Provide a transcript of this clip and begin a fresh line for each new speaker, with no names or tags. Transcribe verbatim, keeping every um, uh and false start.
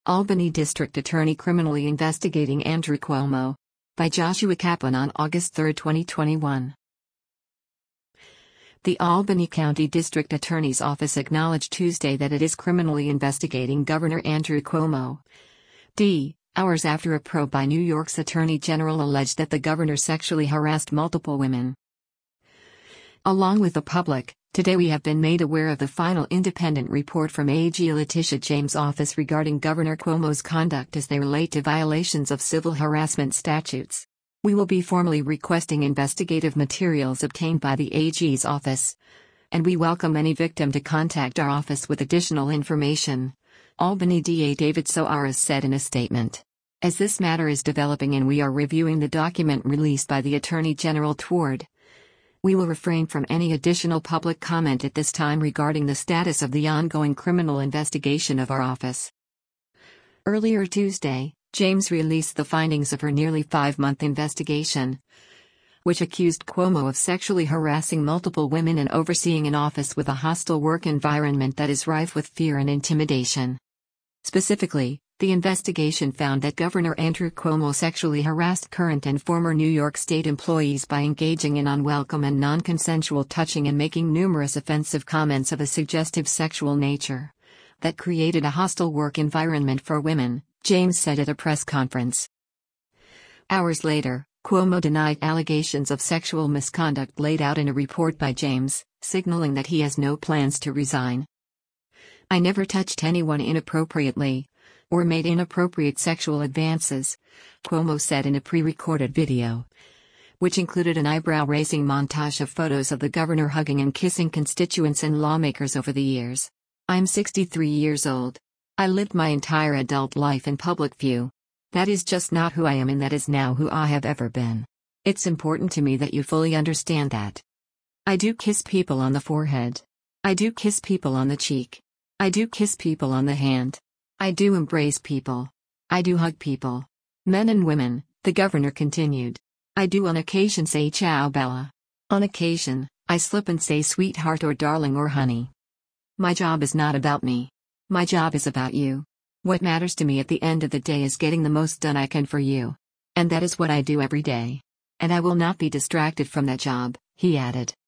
Albany District Attorney criminally investigating Andrew Cuomo. By Joshua Kaplan on August third, twenty twenty-one. The Albany County District Attorney's Office acknowledged Tuesday that it is criminally investigating Governor Andrew Cuomo. D. Hours after a probe by New York's Attorney General alleged that the governor sexually harassed multiple women. Along with the public, today we have been made aware of the final independent report from A G Letitia James' office regarding Governor Cuomo's conduct as they relate to violations of civil harassment statutes. We will be formally requesting investigative materials obtained by the A G's office, and we welcome any victim to contact our office with additional information, Albany D A David Soares said in a statement. As this matter is developing and we are reviewing the document released by the Attorney General toward, we will refrain from any additional public comment at this time regarding the status of the ongoing criminal investigation of our office. Earlier Tuesday, James released the findings of her nearly five-month investigation, which accused Cuomo of sexually harassing multiple women and overseeing an office with a hostile work environment that is rife with fear and intimidation. Specifically, the investigation found that Governor Andrew Cuomo sexually harassed current and former New York State employees by engaging in unwelcome and non-consensual touching and making numerous offensive comments of a suggestive sexual nature that created a hostile work environment for women, James said at a press conference. Hours later, Cuomo denied allegations of sexual misconduct laid out in a report by James, signaling that he has no plans to resign. "I never touched anyone inappropriately or made inappropriate sexual advances," Cuomo said in a pre-recorded video, which included an eyebrow-raising montage of photos of the governor hugging and kissing constituents and lawmakers over the years. "I'm sixty-three years old. I lived my entire adult life in public view. That is just not who I am, and that is now who I have ever been. It's important to me that you fully understand that. I do kiss people on the forehead. I do kiss people on the cheek. I do kiss people on the hand. I do embrace people. I do hug people. Men and women," the governor continued. "I do on occasion say ciao Bella. On occasion, I slip and say sweetheart or darling or honey. My job is not about me. My job is about you. What matters to me at the end of the day is getting the most done I can for you. And that is what I do every day. And I will not be distracted from that job," he added.